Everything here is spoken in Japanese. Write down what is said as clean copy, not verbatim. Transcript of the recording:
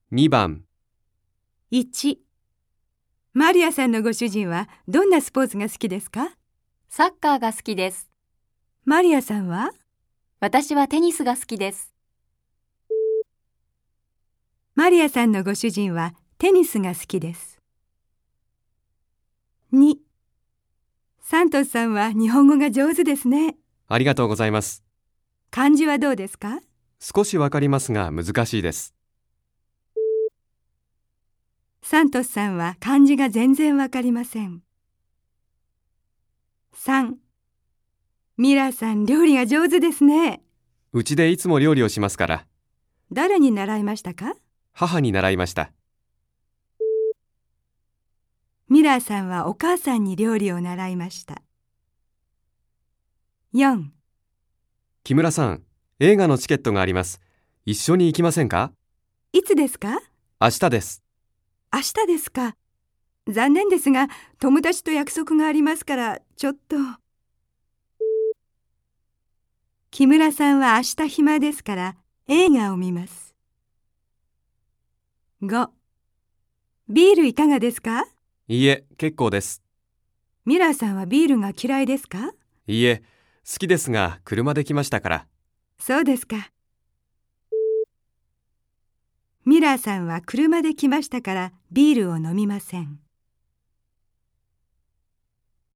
2番、 1、マリアさんのご主人はどんなスポーツが好きですか？ サッカーが好きです。 マリアさんは？ 私はテニスが好きです。 マリアさんのご主人はテニスが好きです。2、サントスさんは日本語が上手ですね。 ありがとうございます。 漢字はどうですか？ 少しわかりますが難しいです。 サントスさんは漢字が全然わかりません。3、ミラーさん料理が上手ですね。 うちでいつも料理をしますから。 誰に習いましたか？ 母に習いました。 ミラーさんはお母さんに料理を習いました。4、 木村さん、映画のチケットがあります。一緒に行きませんか？ いつですか？ 明日です。 明日ですか。残念ですが、友達と約束がありますから、ちょっと。木村さんは明日暇ですから、映画を見ます。5、ビールいかがですか？ いいえ、結構です。 ミラーさんはビールが嫌いですか？ いいえ、好きですが車で来ましたから。 そうですか。ミラーさんは車で来ましたからビールを飲みません。